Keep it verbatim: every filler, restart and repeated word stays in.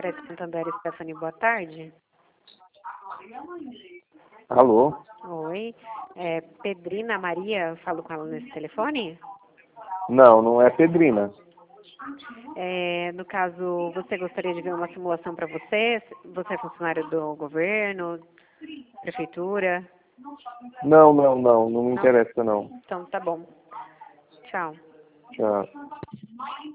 Crédito Santander, Stephanie, boa tarde. Alô? Oi, é Pedrina Maria, falo com ela nesse telefone? Não, não é Pedrina. É, no caso, você gostaria de ver uma simulação para você? Você é funcionário do governo, prefeitura? Não, não, não, não me Não? interessa não. Então tá bom. Tchau. Tchau.